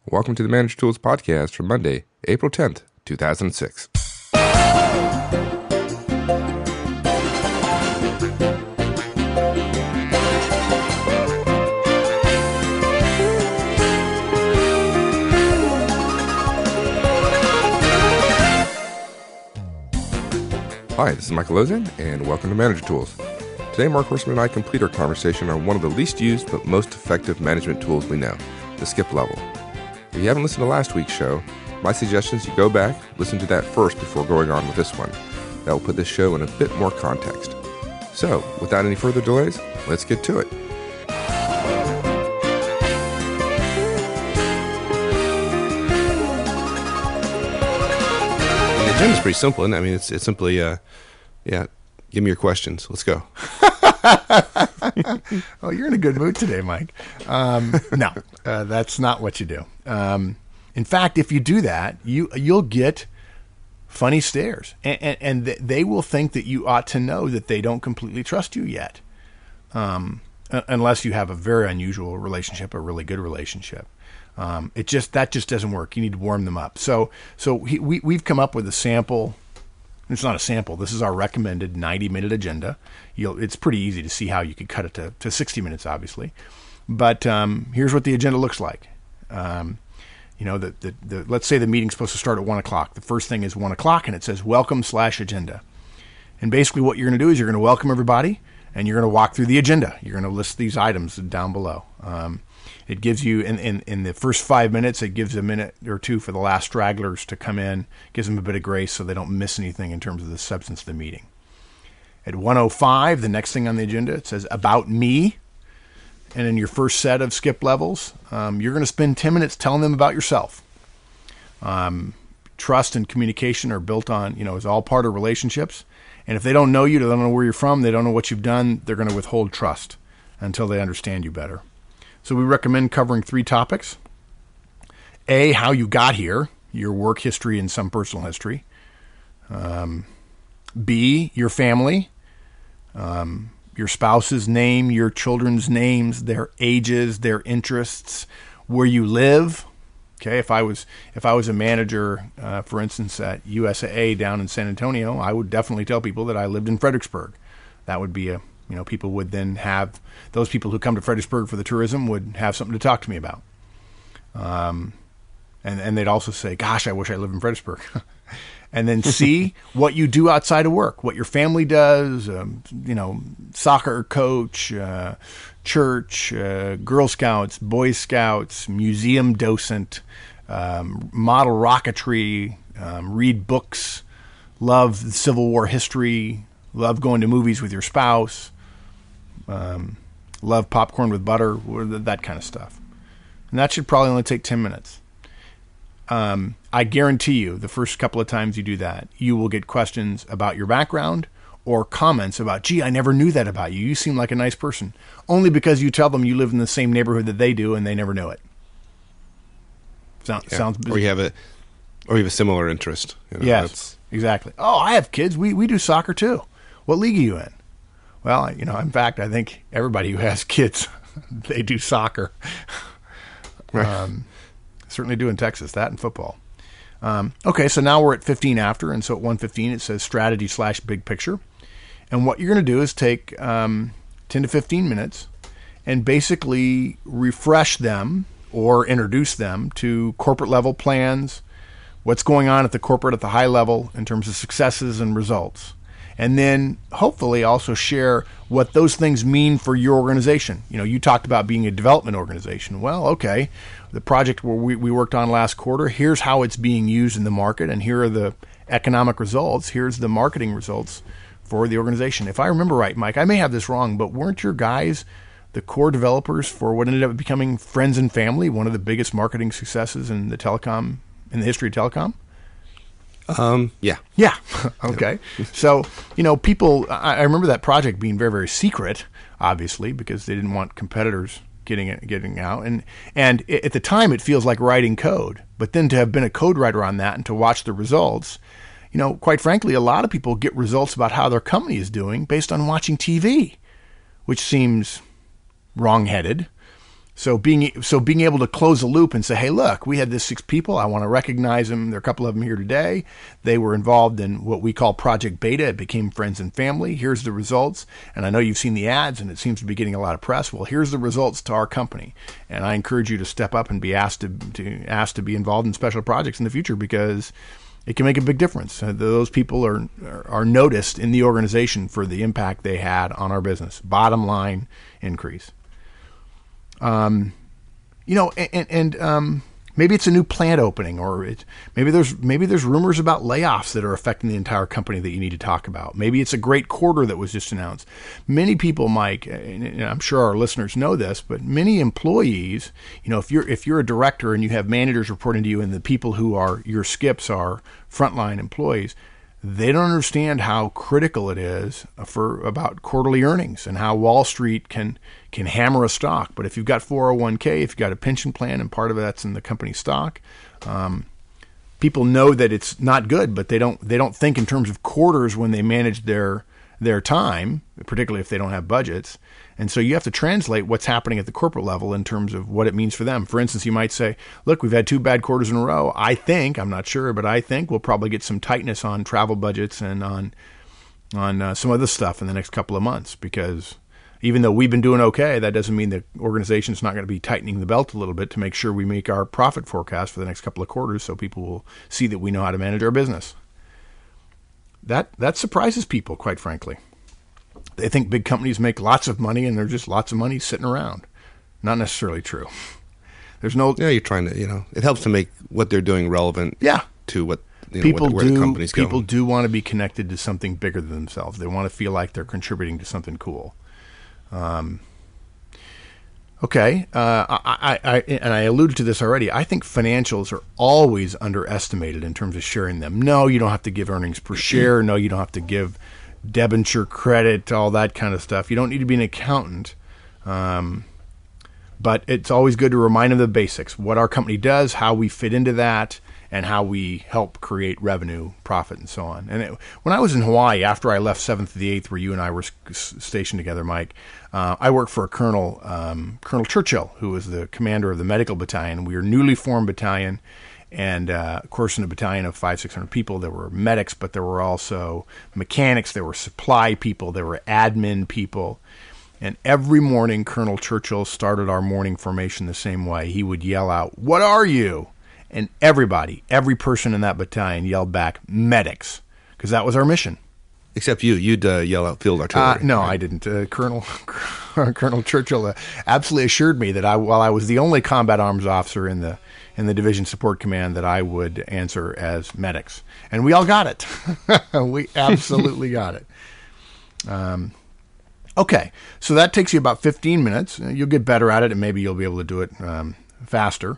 Welcome to the Manager Tools podcast for Monday, April 10th, 2006. Hi, this is Michael Lozan, and welcome to Manager Tools. Today, Mark Horstman and I complete our conversation on one of the least used but most effective management tools we know, the skip level. If you haven't listened to last week's show, my suggestion is you go back, listen to that first before going on with this one. That will put this show in a bit more context. So, without any further delays, let's get to it. The agenda's pretty simple, isn't it? I mean, it's simply, give me your questions. Let's go. Oh, you're in a good mood today, Mike. No, that's not what you do. In fact, if you do that, you'll get funny stares, and they will think that you ought to know that they don't completely trust you yet, unless you have a very unusual relationship, a really good relationship. That just doesn't work. You need to warm them up. So we've come up with a sample. It's not a sample. This is our recommended 90-minute agenda. It's pretty easy to see how you could cut it to 60 minutes, obviously. But here's what the agenda looks like. Let's say the meeting's supposed to start at 1 o'clock. The first thing is 1 o'clock, and it says welcome/agenda. And basically what you're going to do is you're going to welcome everybody, and you're going to walk through the agenda. You're going to list these items down below. It gives you, in the first 5 minutes, it gives a minute or two for the last stragglers to come in, gives them a bit of grace so they don't miss anything in terms of the substance of the meeting. At 1:05, the next thing on the agenda, it says about me. And in your first set of skip levels, you're going to spend 10 minutes telling them about yourself. Trust and communication are built on, is all part of relationships. And if they don't know you, they don't know where you're from, they don't know what you've done, they're going to withhold trust until they understand you better. So we recommend covering 3 topics. A, how you got here, your work history and some personal history. B, your family, your spouse's name, your children's names, their ages, their interests, where you live. Okay, if I was a manager, for instance, at USAA down in San Antonio, I would definitely tell people that I lived in Fredericksburg. That would be people would then have, those people who come to Fredericksburg for the tourism would have something to talk to me about. And they'd also say, gosh, I wish I lived in Fredericksburg. And then C, what you do outside of work, what your family does, soccer coach, church, Girl Scouts, Boy Scouts, museum docent, model rocketry, read books, love Civil War history, love going to movies with your spouse, love popcorn with butter, that kind of stuff. And that should probably only take 10 minutes. I guarantee you the first couple of times you do that, you will get questions about your background or comments about, gee, I never knew that about you. You seem like a nice person. Only because you tell them you live in the same neighborhood that they do and they never know it. Sounds or you have a similar interest. Yes, exactly. Oh, I have kids. We do soccer too. What league are you in? Well, in fact, I think everybody who has kids, they do soccer. Certainly do in Texas, that and football. Okay, so now we're at 15 after, and so at 1:15 it says strategy/big picture. And what you're going to do is take 10 to 15 minutes and basically refresh them or introduce them to corporate level plans, what's going on at the high level in terms of successes and results. And then hopefully also share what those things mean for your organization. You talked about being a development organization. Well, okay, the project where we worked on last quarter, here's how it's being used in the market, and here are the economic results. Here's the marketing results for the organization. If I remember right, Mike, I may have this wrong, but weren't your guys the core developers for what ended up becoming Friends and Family, one of the biggest marketing successes in the history of telecom? Yeah. Yeah. Okay. So, people, I remember that project being very, very secret, obviously, because they didn't want competitors getting out. And at the time, it feels like writing code. But then to have been a code writer on that and to watch the results, quite frankly, a lot of people get results about how their company is doing based on watching TV, which seems wrong-headed. So being able to close the loop and say, hey, look, we had this 6 people. I want to recognize them. There are a couple of them here today. They were involved in what we call Project Beta. It became friends and family. Here's the results. And I know you've seen the ads, and it seems to be getting a lot of press. Well, here's the results to our company. And I encourage you to step up and be asked to be involved in special projects in the future, because it can make a big difference. Those people are noticed in the organization for the impact they had on our business. Bottom line increase. Maybe it's a new plant opening, or maybe there's rumors about layoffs that are affecting the entire company that you need to talk about. Maybe it's a great quarter that was just announced. Many people, Mike, and I'm sure our listeners know this, but many employees, if you're a director and you have managers reporting to you, and the people who are your skips are frontline employees, they don't understand how critical it is about quarterly earnings and how Wall Street can hammer a stock. But if you've got 401k, if you've got a pension plan, and part of that's in the company stock, people know that it's not good, but they don't think in terms of quarters when they manage their time, particularly if they don't have budgets. And so you have to translate what's happening at the corporate level in terms of what it means for them. For instance, you might say, look, we've had 2 bad quarters in a row. I'm not sure, but I think we'll probably get some tightness on travel budgets and on some other stuff in the next couple of months, because even though we've been doing okay, that doesn't mean the organization's not going to be tightening the belt a little bit to make sure we make our profit forecast for the next couple of quarters, so people will see that we know how to manage our business. That surprises people, quite frankly. They think big companies make lots of money, and there's just lots of money sitting around. Not necessarily true. There's no... Yeah, you're trying to, it helps to make what they're doing relevant to what where the company's going. People do want to be connected to something bigger than themselves. They want to feel like they're contributing to something cool. Okay. I alluded to this already. I think financials are always underestimated in terms of sharing them. No, you don't have to give earnings per share. No, you don't have to give debenture credit, all that kind of stuff. You don't need to be an accountant. But it's always good to remind them of the basics, what our company does, how we fit into that, and how we help create revenue, profit, and so on. And when I was in Hawaii, after I left 7th to the 8th, where you and I were stationed together, Mike, I worked for a Colonel Churchill, who was the commander of the medical battalion. We were a newly formed battalion, and of course, in a battalion of 500-600 people, there were medics, but there were also mechanics, there were supply people, there were admin people. And every morning, Colonel Churchill started our morning formation the same way. He would yell out, "What are you?" And every person in that battalion yelled back, "Medics," because that was our mission. Except you'd yell out field artillery. No, right? I didn't. Colonel Churchill absolutely assured me that while I was the only combat arms officer in the Division Support Command, that I would answer as medics. And we all got it. We absolutely got it. Okay, so that takes you about 15 minutes. You'll get better at it, and maybe you'll be able to do it faster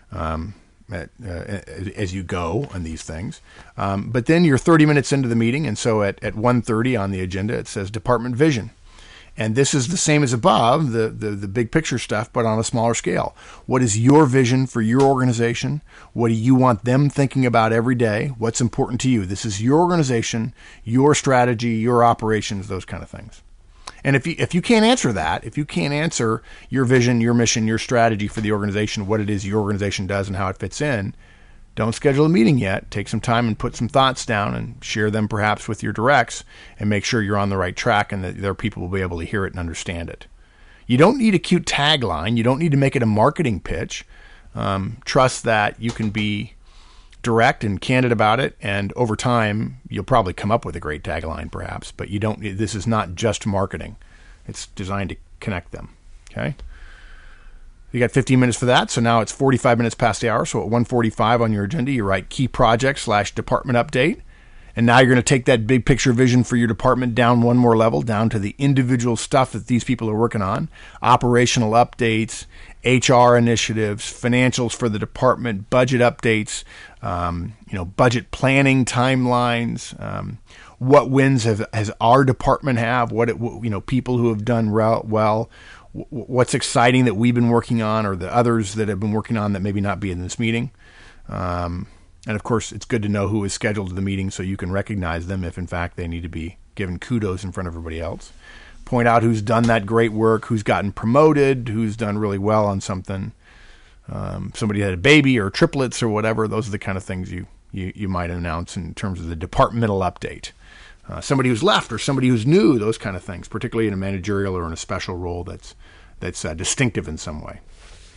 as you go on these things. But then you're 30 minutes into the meeting, and so at 1:30 on the agenda, it says Department Vision. And this is the same as above, the big picture stuff, but on a smaller scale. What is your vision for your organization? What do you want them thinking about every day? What's important to you? This is your organization, your strategy, your operations, those kind of things. And if you can't answer that, if you can't answer your vision, your mission, your strategy for the organization, what it is your organization does and how it fits in, don't schedule a meeting yet. Take some time and put some thoughts down and share them perhaps with your directs, and make sure you're on the right track and that their people will be able to hear it and understand it. You don't need a cute tagline. You don't need to make it a marketing pitch. Trust that you can be direct and candid about it, and over time you'll probably come up with a great tagline perhaps, but this is not just marketing. It's designed to connect them. Okay, you got 15 minutes for that, so now it's 45 minutes past the hour. So at 1:45 on your agenda, you write key project / department update, and now you're going to take that big picture vision for your department down one more level, down to the individual stuff that these people are working on: operational updates, HR initiatives, financials for the department, budget updates, budget planning timelines. What wins has our department have? People who have done well. What's exciting that we've been working on, or the others that have been working on that maybe not be in this meeting. And of course, it's good to know who is scheduled to the meeting so you can recognize them if in fact they need to be given kudos in front of everybody else. point out who's done that great work, who's gotten promoted, who's done really well on something. Somebody had a baby or triplets or whatever. Those are the kind of things you might announce in terms of the departmental update. Somebody who's left or somebody who's new, those kind of things, particularly in a managerial or in a special role that's distinctive in some way.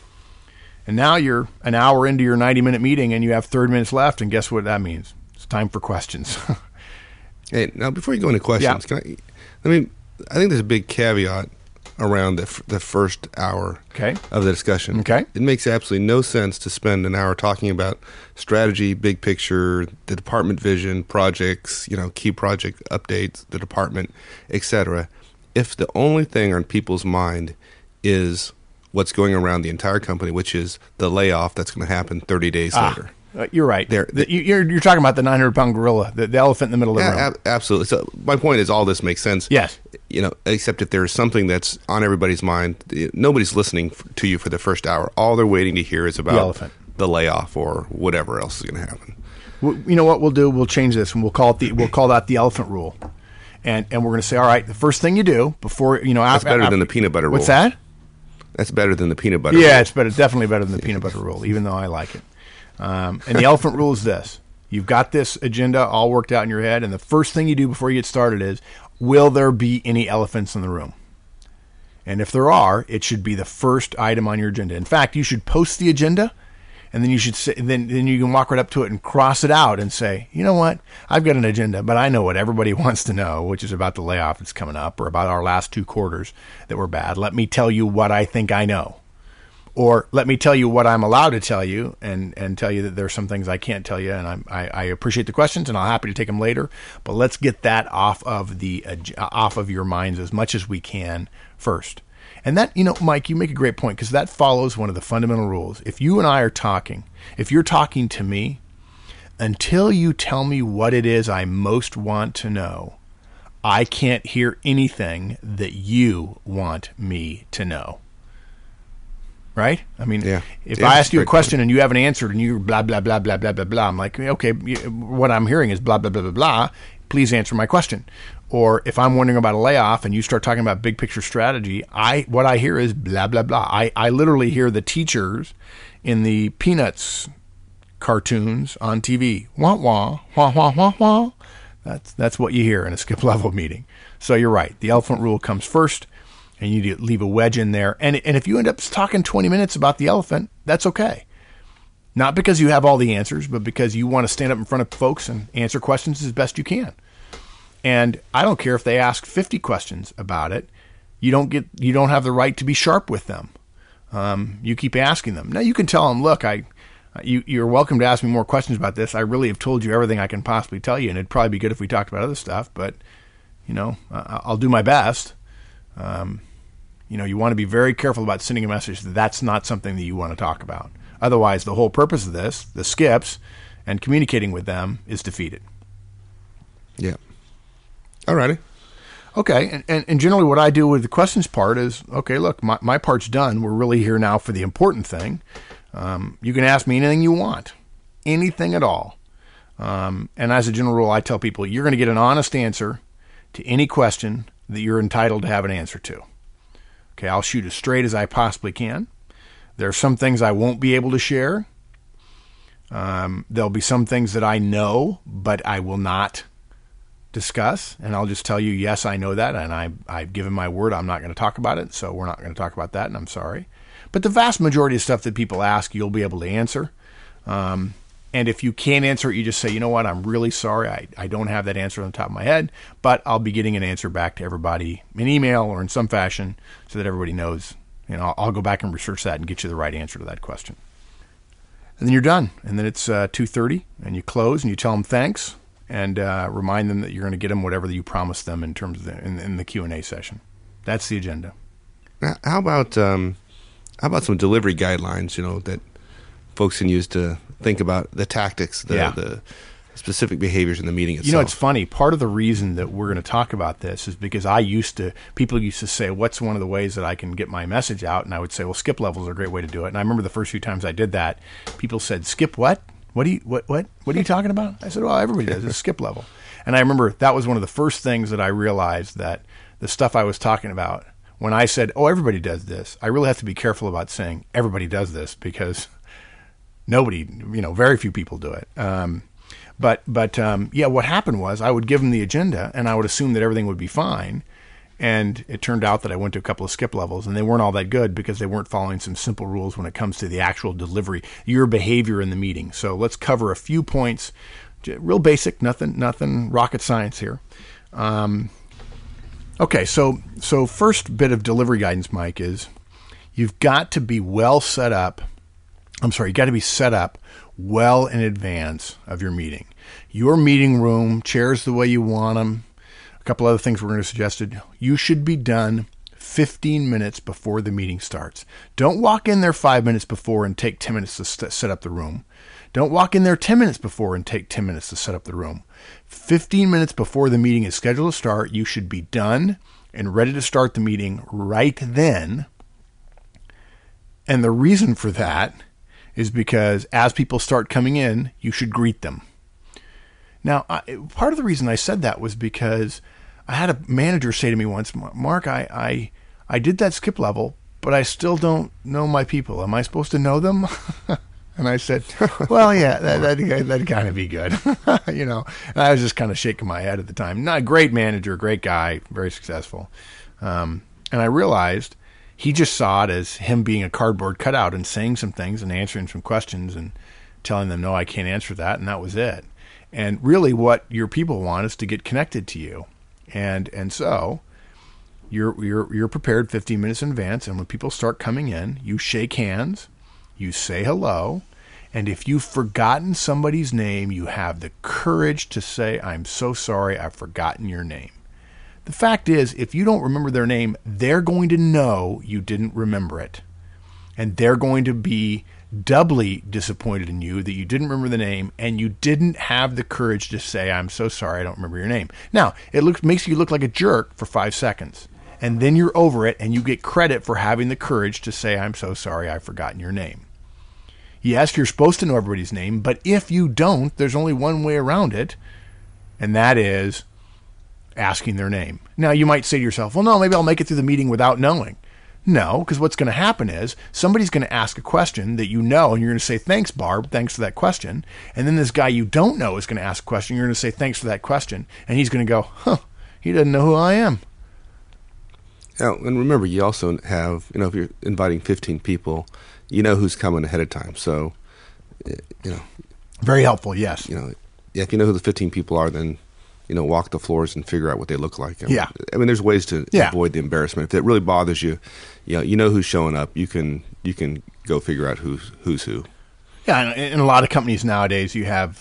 And now you're an hour into your 90-minute meeting and you have 30 minutes left, and guess what that means? It's time for questions. Hey, now before you go into questions, I think there's a big caveat around the first hour of the discussion. Okay. It makes absolutely no sense to spend an hour talking about strategy, big picture, the department vision, projects, key project updates, the department, etc., if the only thing on people's mind is what's going around the entire company, which is the layoff that's going to happen 30 days later. You're right. You're talking about the 900-pound gorilla, the elephant in the middle of the room. Absolutely. So my point is all this makes sense. Yes. Except if there's something that's on everybody's mind, nobody's listening to you for the first hour. All they're waiting to hear is about the layoff or whatever else is going to happen. Well, you know what we'll do? We'll change this, and we'll call that the elephant rule. And we're going to say, all right, the first thing you do before that's better than the peanut butter rule. What's that? That's better than the peanut butter rule. Yeah, it's definitely better than the peanut butter rule, even though I like it. And the elephant rule is this. You've got this agenda all worked out in your head, and the first thing you do before you get started is, will there be any elephants in the room? And if there are, it should be the first item on your agenda. In fact, you should post the agenda, and then you should say, then you can walk right up to it and cross it out and say, you know what? I've got an agenda, but I know what everybody wants to know, which is about the layoff that's coming up or about our last 2 quarters that were bad. Let me tell you what I think I know. Or let me tell you what I'm allowed to tell you and tell you that there's some things I can't tell you, and I appreciate the questions, and I'm happy to take them later. But let's get that off of your minds as much as we can first. And that, Mike, you make a great point, because that follows one of the fundamental rules. If you and I are talking, if you're talking to me, until you tell me what it is I most want to know, I can't hear anything that you want me to know. Right? I mean, if I ask you a question and you haven't answered and you're blah, blah, blah, blah, blah, blah, blah, I'm like, okay, what I'm hearing is blah, blah, blah, blah, blah. Please answer my question. Or if I'm wondering about a layoff and you start talking about big picture strategy, what I hear is blah, blah, blah. I literally hear the teachers in the Peanuts cartoons on TV. Wah, wah, wah, wah, wah, wah. That's what you hear in a skip level meeting. So you're right. The elephant rule comes first. And you leave a wedge in there. And if you end up talking 20 minutes about the elephant, that's okay. Not because you have all the answers, but because you want to stand up in front of folks and answer questions as best you can. And I don't care if they ask 50 questions about it. You don't have the right to be sharp with them. You keep asking them. Now you can tell them, look, you're welcome to ask me more questions about this. I really have told you everything I can possibly tell you, and it'd probably be good if we talked about other stuff. But I'll do my best. You want to be very careful about sending a message that that's not something that you want to talk about. Otherwise, the whole purpose of this, the skips, and communicating with them is defeated. Yeah. All righty. Okay. And generally what I do with the questions part is, okay, look, my part's done. We're really here now for the important thing. You can ask me anything you want, anything at all. And as a general rule, I tell people, you're going to get an honest answer to any question that you're entitled to have an answer to. Okay, I'll shoot as straight as I possibly can. There are some things I won't be able to share. There'll be some things that I know, but I will not discuss. And I'll just tell you, yes, I know that, and I've given my word I'm not going to talk about it, so we're not going to talk about that, and I'm sorry. But the vast majority of stuff that people ask, you'll be able to answer. And if you can't answer it, you just say, you know what, I'm really sorry. I don't have that answer on the top of my head, but I'll be getting an answer back to everybody in email or in some fashion so that everybody knows. I'll go back and research that and get you the right answer to that question. And then you're done. And then it's 2:30 and you close and you tell them thanks and remind them that you're going to get them whatever you promised them in terms of in the Q&A session. That's the agenda. Now, how about some delivery guidelines, that folks can use to think about the tactics, the specific behaviors in the meeting itself? It's funny. Part of the reason that we're going to talk about this is because people used to say, what's one of the ways that I can get my message out? And I would say, well, skip levels are a great way to do it. And I remember the first few times I did that, people said, skip what? What are you talking about? I said, well, everybody does. It's skip level. And I remember that was one of the first things that I realized that the stuff I was talking about, when I said, oh, everybody does this, I really have to be careful about saying everybody does this, because nobody, very few people do it. But what happened was I would give them the agenda and I would assume that everything would be fine. And it turned out that I went to a couple of skip levels and they weren't all that good because they weren't following some simple rules when it comes to the actual delivery, your behavior in the meeting. So let's cover a few points, real basic, nothing rocket science here. Okay, so first bit of delivery guidance, Mike, is you've got to be set up well in advance of your meeting. Your meeting room, chairs the way you want them. A couple other things we're going to suggest. You should be done 15 minutes before the meeting starts. Don't walk in there 5 minutes before and take 10 minutes to set up the room. Don't walk in there 10 minutes before and take 10 minutes to set up the room. 15 minutes before the meeting is scheduled to start, you should be done and ready to start the meeting right then. And the reason for that is because as people start coming in, you should greet them. Now, part of the reason I said that was because I had a manager say to me once, Mark, I did that skip level, but I still don't know my people. Am I supposed to know them? And I said, well, yeah, that'd kind of be good. And I was just kind of shaking my head at the time. Not a great manager, great guy, very successful. And I realized he just saw it as him being a cardboard cutout and saying some things and answering some questions and telling them, no, I can't answer that. And that was it. And really what your people want is to get connected to you. And so you're prepared 15 minutes in advance. And when people start coming in, you shake hands, you say hello. And if you've forgotten somebody's name, you have the courage to say, I'm so sorry, I've forgotten your name. The fact is, if you don't remember their name, they're going to know you didn't remember it. And they're going to be doubly disappointed in you that you didn't remember the name and you didn't have the courage to say, I'm so sorry, I don't remember your name. Now, it makes you look like a jerk for 5 seconds. And then you're over it and you get credit for having the courage to say, I'm so sorry, I've forgotten your name. Yes, you're supposed to know everybody's name, but if you don't, there's only one way around it, and that is asking their name. Now, you might say to yourself, well, no, maybe I'll make it through the meeting without knowing. No, because what's going to happen is somebody's going to ask a question that you know, and you're going to say, thanks, Barb, thanks for that question. And then this guy you don't know is going to ask a question. You're going to say, thanks for that question. And he's going to go, he doesn't know who I am. Yeah, and remember, you also have, if you're inviting 15 people, you know who's coming ahead of time. So, Very helpful, yes. If you know who the 15 people are, then, walk the floors and figure out what they look like. Yeah. There's ways to avoid the embarrassment. If it really bothers you, you know who's showing up. You can go figure out who's who. Yeah, and in a lot of companies nowadays, you have,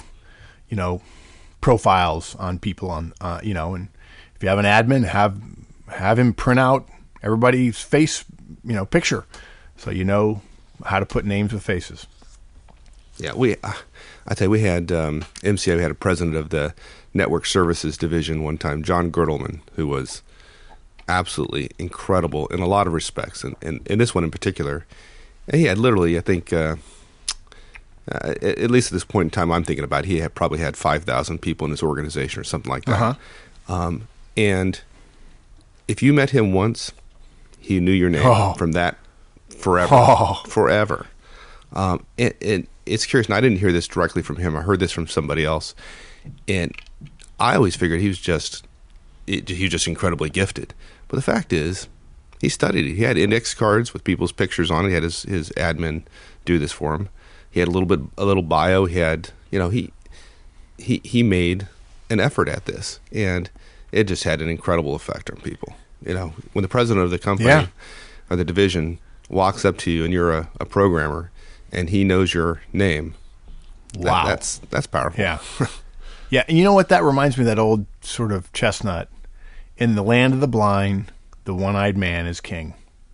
profiles on people and if you have an admin, have him print out everybody's face, picture, so you know how to put names with faces. Yeah, I tell you, we had MCA. We had a president of the Network Services Division one time, John Gertelman, who was absolutely incredible in a lot of respects, and in this one in particular, he had literally, I think, at least at this point in time, I'm thinking about, he had probably had 5,000 people in his organization or something like that. Uh-huh. And if you met him once, he knew your name from that forever. And it's curious, and I didn't hear this directly from him. I heard this from somebody else, and I always figured he was just incredibly gifted. But the fact is, he studied it. He had index cards with people's pictures on it. He had his admin do this for him. He had a little bio. He had, he made an effort at this, and it just had an incredible effect on people. When the president of the company or the division walks up to you and you're a programmer and he knows your name, wow, that's powerful. Yeah. Yeah, and you know what? That reminds me of that old sort of chestnut. In the land of the blind, the one-eyed man is king.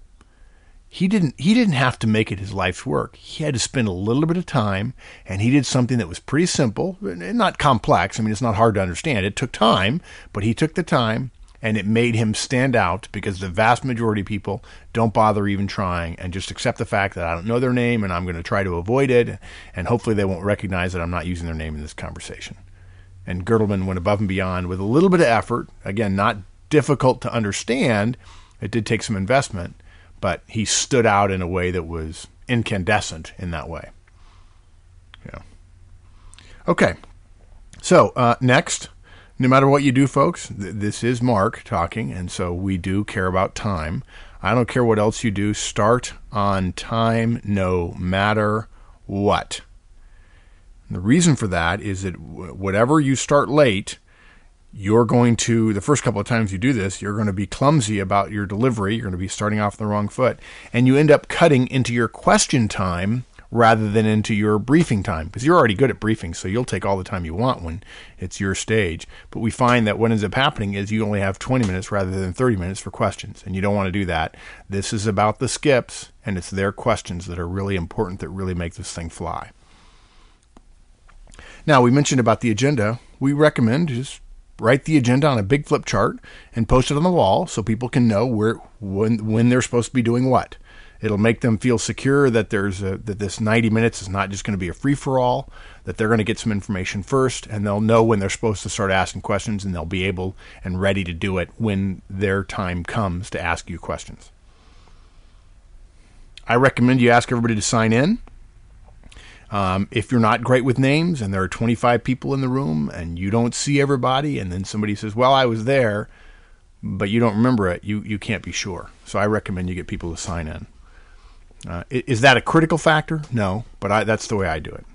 He didn't have to make it his life's work. He had to spend a little bit of time, and he did something that was pretty simple, not complex. It's not hard to understand. It took time, but he took the time, and it made him stand out because the vast majority of people don't bother even trying and just accept the fact that I don't know their name and I'm going to try to avoid it, and hopefully they won't recognize that I'm not using their name in this conversation. And Gertelman went above and beyond with a little bit of effort, again, not difficult to understand. It did take some investment, but he stood out in a way that was incandescent in that way. Yeah. Okay. So next, no matter what you do, folks, this is Mark talking, and so we do care about time. I don't care what else you do. Start on time no matter what. And the reason for that is that whatever you start late, you're going to, the first couple of times you do this, you're going to be clumsy about your delivery. You're going to be starting off on the wrong foot. And you end up cutting into your question time rather than into your briefing time, because you're already good at briefing, so you'll take all the time you want when it's your stage. But we find that what ends up happening is you only have 20 minutes rather than 30 minutes for questions, and you don't want to do that. This is about the skips, and it's their questions that are really important, that really make this thing fly. Now, we mentioned about the agenda. We recommend just write the agenda on a big flip chart and post it on the wall so people can know when they're supposed to be doing what. It'll make them feel secure that that this 90 minutes is not just going to be a free-for-all, that they're going to get some information first, and they'll know when they're supposed to start asking questions, and they'll be able and ready to do it when their time comes to ask you questions. I recommend you ask everybody to sign in. If you're not great with names and there are 25 people in the room and you don't see everybody, and then somebody says, well, I was there, but you don't remember it, you can't be sure. So I recommend you get people to sign in. Is that a critical factor? No, but that's the way I do it.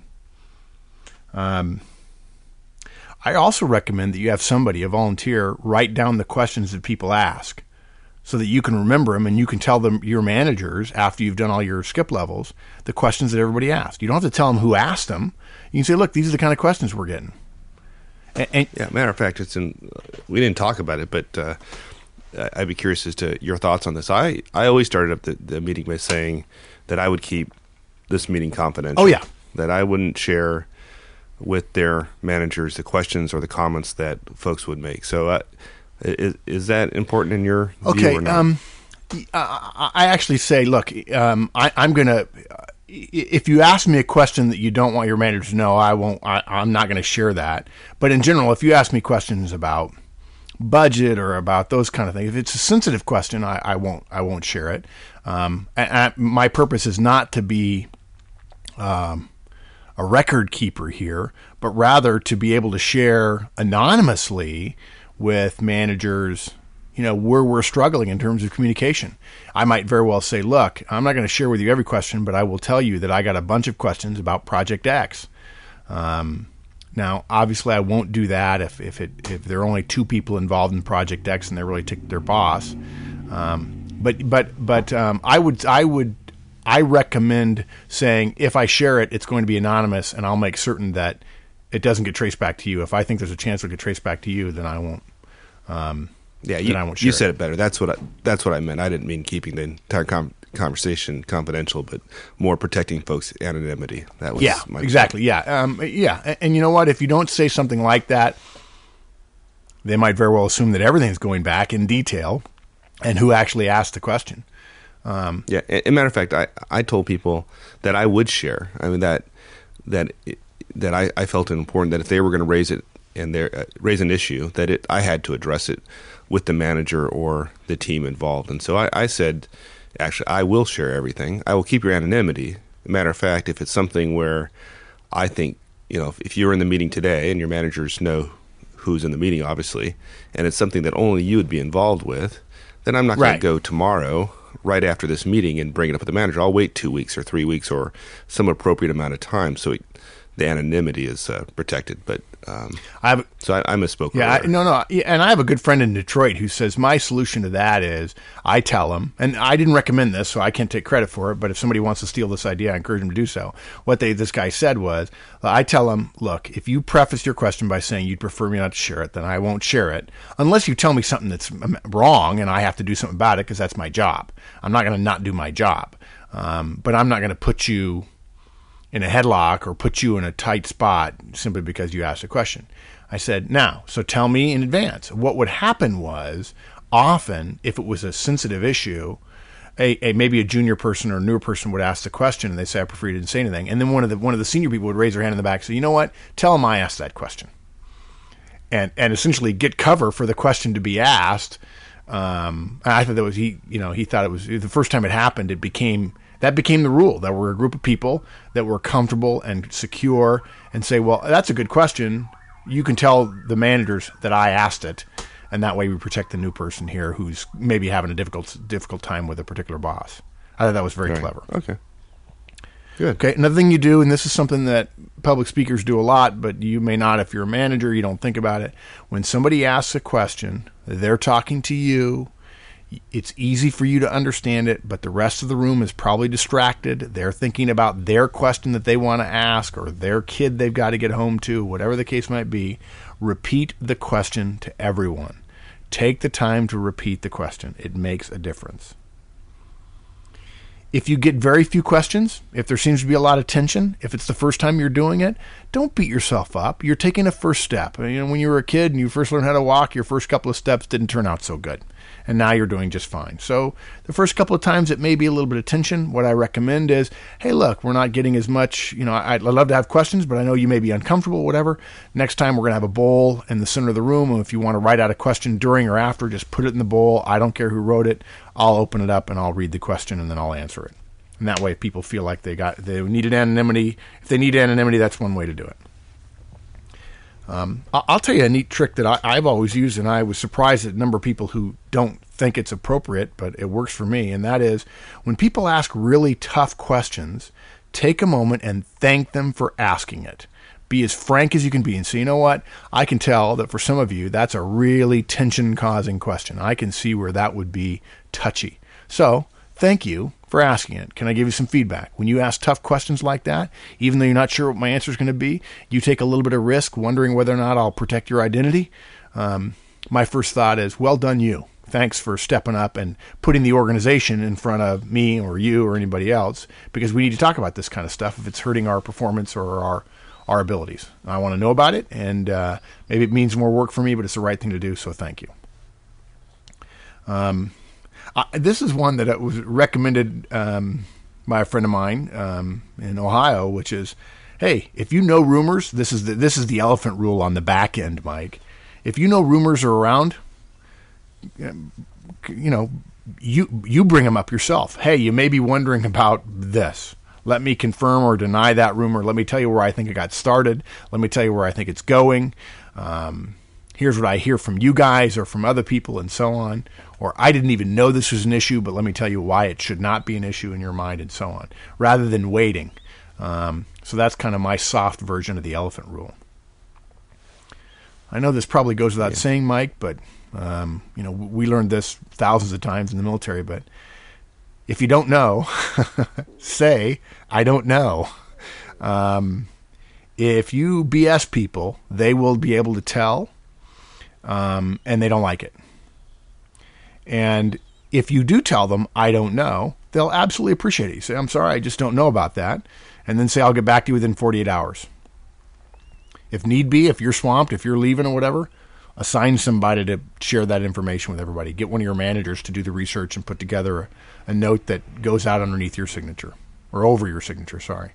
I also recommend that you have somebody, a volunteer, write down the questions that people ask so that you can remember them, and you can tell them, your managers, after you've done all your skip levels, the questions that everybody asked. You don't have to tell them who asked them. You can say, look, these are the kind of questions we're getting. Yeah, matter of fact, we didn't talk about it, but I'd be curious as to your thoughts on this. I always started up the meeting by saying that I would keep this meeting confidential. Oh, yeah. That I wouldn't share with their managers the questions or the comments that folks would make. So is that important in your view or not? I actually say, look, I'm going to, if you ask me a question that you don't want your manager to know, I'm not going to share that. But in general, if you ask me questions about budget or about those kind of things, if it's a sensitive question, I won't share it. My purpose is not to be a record keeper here, but rather to be able to share anonymously with managers, where we're struggling in terms of communication. I might very well say, look, I'm not going to share with you every question, but I will tell you that I got a bunch of questions about Project X. Now, obviously, I won't do that if there are only 2 people involved in Project X and they're really their boss. But I recommend saying, if I share it, it's going to be anonymous, and I'll make certain that it doesn't get traced back to you. If I think there's a chance it'll get traced back to you, then I won't. You said it better. That's what I meant. I didn't mean keeping the entire conversation confidential, but more protecting folks' anonymity. That was my exactly. Point. Yeah. And you know what? If you don't say something like that, they might very well assume that everything's going back in detail, and who actually asked the question. As a matter of fact, I told people that I would share. I mean that I felt it important that if they were going to raise it and raise an issue, that I had to address it with the manager or the team involved. And so I said, actually, I will share everything. I will keep your anonymity. As a matter of fact, if it's something where I think, if you're in the meeting today and your managers know who's in the meeting, obviously, and it's something that only you would be involved with, then I'm not going to go tomorrow right after this meeting and bring it up with the manager. I'll wait 2 weeks or 3 weeks or some appropriate amount of time so the anonymity is protected. But I misspoke. And I have a good friend in Detroit who says my solution to that is I tell him, and I didn't recommend this, so I can't take credit for it, but if somebody wants to steal this idea, I encourage them to do so. What this guy said was, I tell him, look, if you preface your question by saying you'd prefer me not to share it, then I won't share it, unless you tell me something that's wrong and I have to do something about it, because that's my job. I'm not going to not do my job, but I'm not going to put you in a headlock or put you in a tight spot simply because you asked a question. I said, now, so tell me in advance. What would happen was, often, if it was a sensitive issue, maybe a junior person or a newer person would ask the question, and they say, I prefer you didn't say anything. And then one of the senior people would raise their hand in the back and say, you know what? Tell them I asked that question. and essentially get cover for the question to be asked. I thought that was he thought it was the first time it happened. That became the rule, that we're a group of people that were comfortable and secure and say, well, that's a good question. You can tell the managers that I asked it, and that way we protect the new person here who's maybe having a difficult time with a particular boss. I thought that was very clever. Okay. Good. Okay. Another thing you do, and this is something that public speakers do a lot, but you may not if you're a manager, you don't think about it. When somebody asks a question, they're talking to you. It's easy for you to understand it, but the rest of the room is probably distracted. They're thinking about their question that they want to ask or their kid they've got to get home to, whatever the case might be. Repeat the question to everyone. Take the time to repeat the question. It makes a difference. If you get very few questions, if there seems to be a lot of tension, if it's the first time you're doing it, don't beat yourself up. You're taking a first step. When you were a kid and you first learned how to walk, your first couple of steps didn't turn out so good. And now you're doing just fine. So the first couple of times it may be a little bit of tension. What I recommend is, hey, look, we're not getting as much, I'd love to have questions, but I know you may be uncomfortable, whatever. Next time we're going to have a bowl in the center of the room. And if you want to write out a question during or after, just put it in the bowl. I don't care who wrote it. I'll open it up and I'll read the question and then I'll answer it. And that way people feel like they needed anonymity. If they need anonymity, that's one way to do it. I'll tell you a neat trick that I've always used, and I was surprised at the number of people who don't think it's appropriate, but it works for me, and that is when people ask really tough questions, take a moment and thank them for asking it. Be as frank as you can be and say, you know what? I can tell that for some of you, that's a really tension-causing question. I can see where that would be touchy. So thank you for asking it. Can I give you some feedback? When you ask tough questions like that, even though you're not sure what my answer is going to be, you take a little bit of risk wondering whether or not I'll protect your identity. My first thought is, well done you. Thanks for stepping up and putting the organization in front of me or you or anybody else, because we need to talk about this kind of stuff if it's hurting our performance or our abilities. I want to know about it, and maybe it means more work for me, but it's the right thing to do, so thank you. This is one that was recommended by a friend of mine in Ohio, which is, hey, if you know rumors, this is the elephant rule on the back end, Mike. If you know rumors are around, you bring them up yourself. Hey, you may be wondering about this. Let me confirm or deny that rumor. Let me tell you where I think it got started. Let me tell you where I think it's going. Here's what I hear from you guys or from other people and so on. Or I didn't even know this was an issue, but let me tell you why it should not be an issue in your mind and so on, rather than waiting. So that's kind of my soft version of the elephant rule. I know this probably goes without saying, Mike, but we learned this thousands of times in the military, but if you don't know, say, I don't know. If you BS people, they will be able to tell, and they don't like it. And if you do tell them, I don't know, they'll absolutely appreciate it. You say, I'm sorry, I just don't know about that. And then say, I'll get back to you within 48 hours. If need be, if you're swamped, if you're leaving or whatever, assign somebody to share that information with everybody. Get one of your managers to do the research and put together a note that goes out underneath your signature, or over your signature, sorry.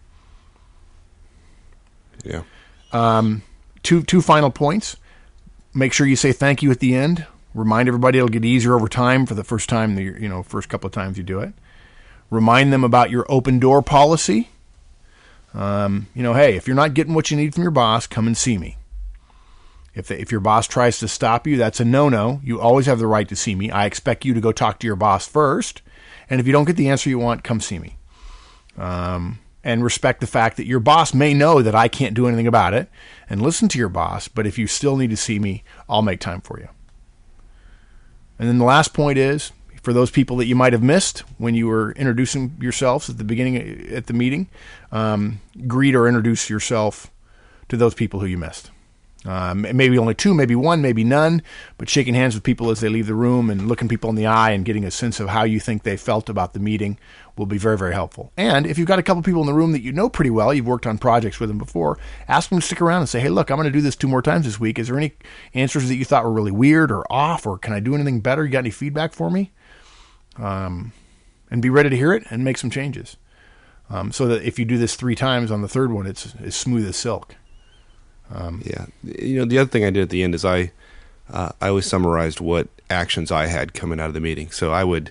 Yeah. Two final points. Make sure you say thank you at the end. Remind everybody it'll get easier over time for the first time, first couple of times you do it. Remind them about your open door policy. Hey, if you're not getting what you need from your boss, come and see me. If your boss tries to stop you, that's a no-no. You always have the right to see me. I expect you to go talk to your boss first. And if you don't get the answer you want, come see me. And respect the fact that your boss may know that I can't do anything about it. And listen to your boss. But if you still need to see me, I'll make time for you. And then the last point is, for those people that you might have missed when you were introducing yourselves at the beginning at the meeting, greet or introduce yourself to those people who you missed. Maybe only two, maybe one, maybe none, but shaking hands with people as they leave the room and looking people in the eye and getting a sense of how you think they felt about the meeting will be very, very helpful. And if you've got a couple people in the room that you know pretty well, you've worked on projects with them before, ask them to stick around and say, hey, look, I'm going to do this 2 more times this week. Is there any answers that you thought were really weird or off, or can I do anything better? You got any feedback for me? And be ready to hear it and make some changes. So that if you do this 3 times on the third one, it's as smooth as silk. Yeah. The other thing I did at the end is I always summarized what actions I had coming out of the meeting. So I would,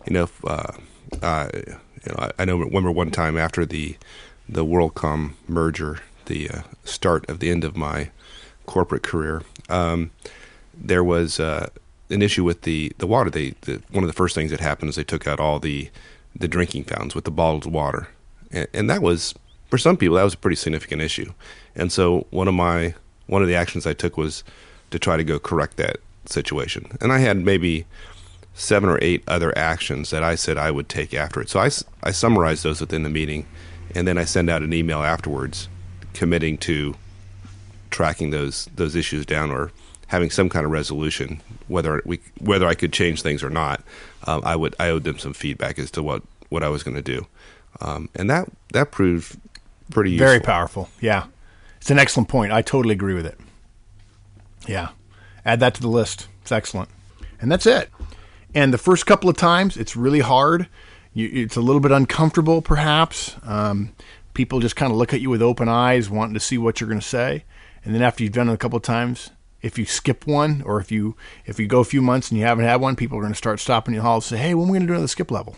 I remember one time after the WorldCom merger, the start of the end of my corporate career, there was an issue with the water. One of the first things that happened is they took out all the drinking fountains with the bottled water, and that was, for some people, that was a pretty significant issue. And so one of the actions I took was to try to go correct that situation. And I had maybe 7 or 8 other actions that I said I would take after it. So I summarized those within the meeting, and then I send out an email afterwards committing to tracking those issues down or having some kind of resolution, whether I could change things or not. I owed them some feedback as to what I was going to do, and that proved pretty useful. Very powerful. Yeah, it's an excellent point. I totally agree with it. Yeah, add that to the list. It's excellent, and that's it. And the first couple of times, it's really hard. It's a little bit uncomfortable, perhaps. People just kind of look at you with open eyes, wanting to see what you're going to say. And then after you've done it a couple of times, if you skip one, or if you go a few months and you haven't had one, people are going to start stopping you in the hall and say, "Hey, when are we going to do another skip level?"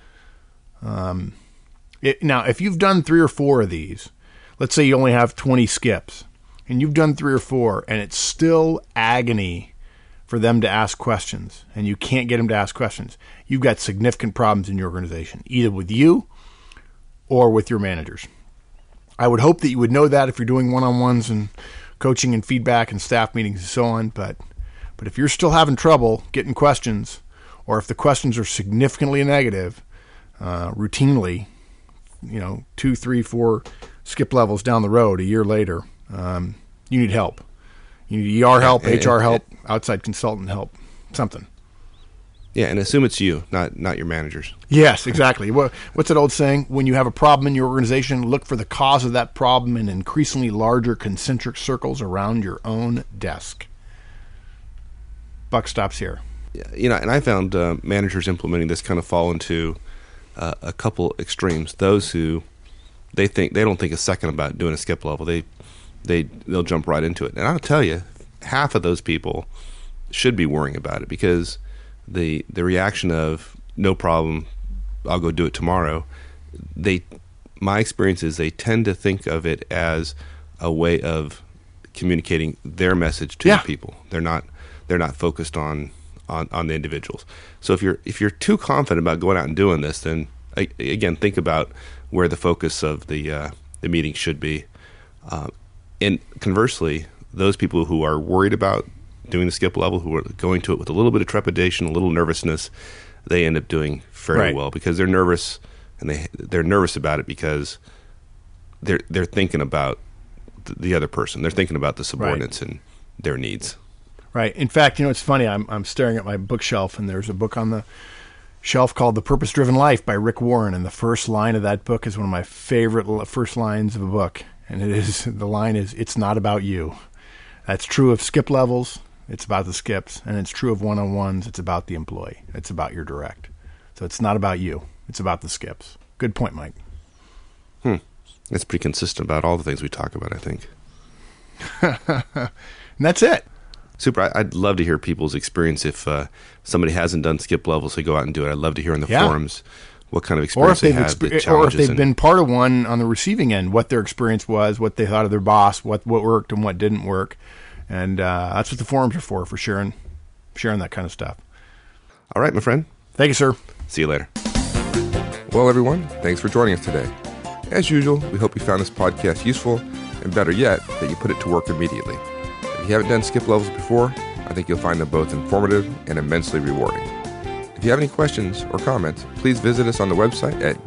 Now, if you've done 3 or 4 of these, let's say you only have 20 skips, and you've done 3 or 4, and it's still agony for them to ask questions, and you can't get them to ask questions, you've got significant problems in your organization, either with you or with your managers. I would hope that you would know that if you're doing one-on-ones and coaching and feedback and staff meetings and so on, but if you're still having trouble getting questions, or if the questions are significantly negative, routinely, 2, 3, 4 skip levels down the road a year later, you need help. You need ER help, HR help, outside consultant help, something. Yeah, and assume it's you, not your managers. Yes, exactly. What's that old saying? When you have a problem in your organization, look for the cause of that problem in increasingly larger concentric circles around your own desk. Buck stops here. Yeah, and I found managers implementing this kind of fall into a couple extremes. Those who they don't think a second about doing a skip level. They'll jump right into it. And I'll tell you, half of those people should be worrying about it, because the reaction of no problem, I'll go do it tomorrow. My experience is they tend to think of it as a way of communicating their message to the people. They're not focused on the individuals. So if you're too confident about going out and doing this, then again, think about where the focus of the meeting should be. And conversely, those people who are worried about doing the skip level, who are going to it with a little bit of trepidation, a little nervousness, they end up doing fairly well, because they're nervous, and they're nervous about it because they're thinking about the other person. They're thinking about the subordinates and their needs. Right. In fact, it's funny. I'm staring at my bookshelf, and there's a book on the shelf called The Purpose-Driven Life by Rick Warren, and the first line of that book is one of my favorite first lines of a book. And the line is, "It's not about you." That's true of skip levels. It's about the skips. And it's true of one-on-ones. It's about the employee. It's about your direct. So it's not about you. It's about the skips. Good point, Mike. That's pretty consistent about all the things we talk about, I think. And that's it. Super. I'd love to hear people's experience. If somebody hasn't done skip levels, they go out and do it. I'd love to hear in the forums what kind of experience they had, or if they've been part of one on the receiving end, what their experience was, what they thought of their boss, what worked and what didn't work. And that's what the forums are for sharing that kind of stuff. All right, my friend. Thank you, sir. See you later. Well, everyone, thanks for joining us today. As usual, we hope you found this podcast useful, and better yet, that you put it to work immediately. If you haven't done skip levels before, I think you'll find them both informative and immensely rewarding. If you have any questions or comments, please visit us on the website at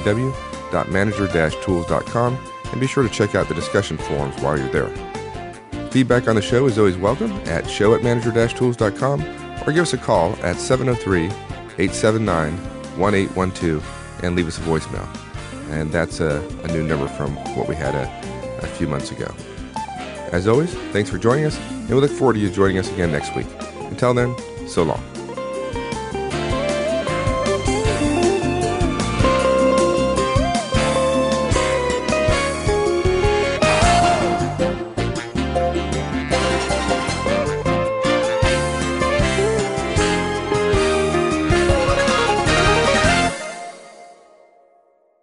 www.manager-tools.com, and be sure to check out the discussion forums while you're there. Feedback on the show is always welcome at show@manager-tools.com, or give us a call at 703-879-1812 and leave us a voicemail. And that's a new number from what we had a few months ago. As always, thanks for joining us, and we look forward to you joining us again next week. Until then, so long.